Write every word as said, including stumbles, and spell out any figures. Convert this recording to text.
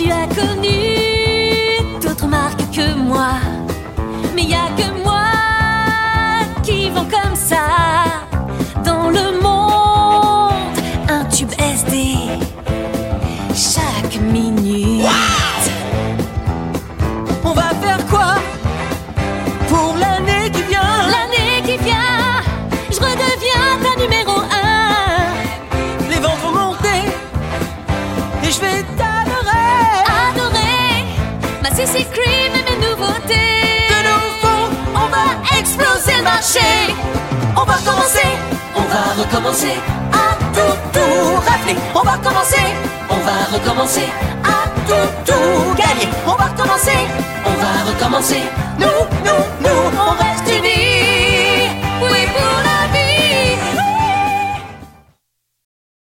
Tu as connu d'autres marques que moi, mais y a que moi qui vont comme ça dans le monde. Un tube S D chaque minute. What? On va faire quoi pour l'année qui vient? L'année qui vient, je redeviens ta numéro un. Les ventes vont monter et je vais t'adorer. Adorer ma C C Cream et mes nouveautés. De nouveau, on va exploser le marché. On va commencer, on va recommencer à tout, tout rafler. On va commencer, on va recommencer à tout, tout gagner. On va recommencer, on va recommencer. Nous, nous, nous, on